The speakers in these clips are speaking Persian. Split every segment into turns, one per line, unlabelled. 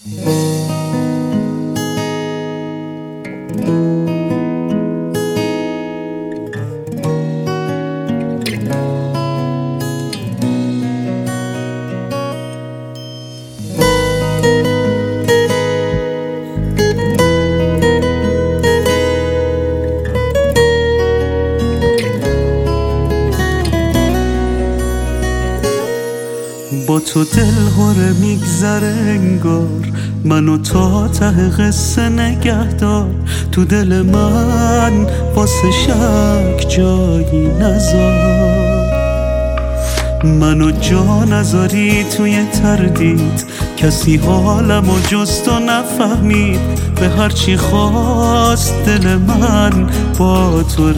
با تو دل هره میگذره انگار، منو تا ته قصه نگه دار. تو دل من واسه شک جایی نذار، منو جا نذاری توی تردید. کسی حالمو جز تو نفهمید، به هرچی خواست دل من با تو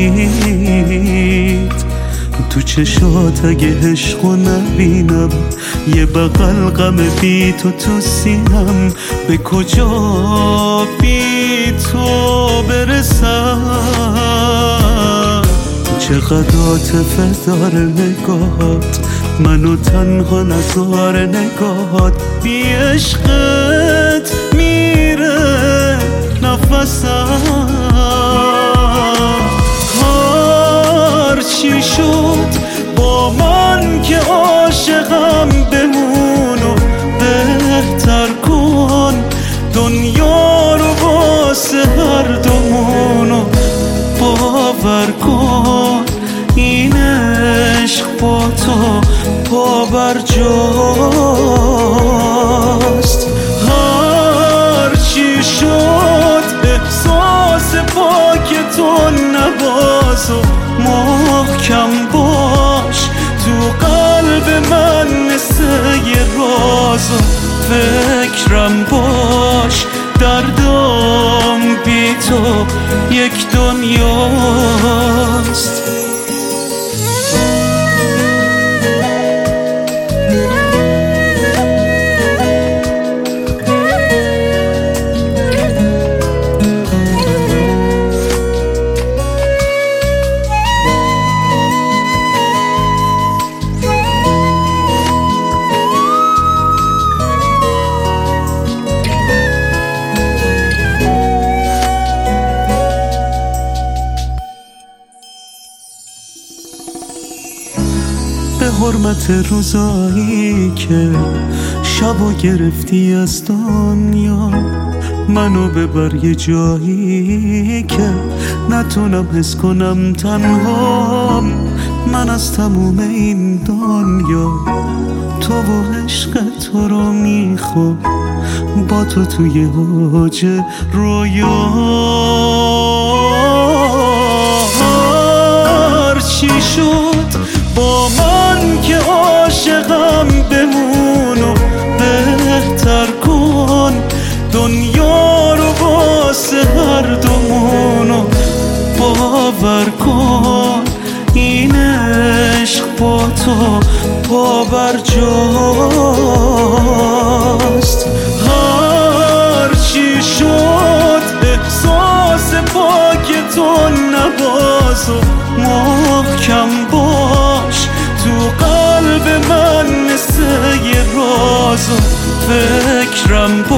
رسید. تو چشات اگه عشقو نبینم، یه بغل غم بی تو سینم. به کجا بی تو برسم؟ چقدر عاطفه داره نگاهات، منو تنها نذاره نگاهات. بی عشقت میره نفسم، چی شد با من که عاشقم؟ بمونو بهتر کن دنیا رو واسه هر دومونو. باور کن این عشق با تو پابرجاست. هر چی شد احساس پاک تو نباز و محکم باش تو قلب من مثل یه راز. و فکرم باش دردم بی تو یک دنیاست. به حرمت روزایی که شبو گرفتی از دنیا، منو ببر یه جایی که نتونم حس کنم تنهام. من از تموم این دنیا تو و عشق تو رو میخوام، با تو توی اوج رویا. هر چی شد با من که عاشقم؟ بمونو بهتر کن دنیا رو واسه هر دومونو. باور کن این عشق با تو پابرجاست. هر چی شد احساس پاک تو نباز و محکم باش تو قلب من مثل یه راز. و فکرم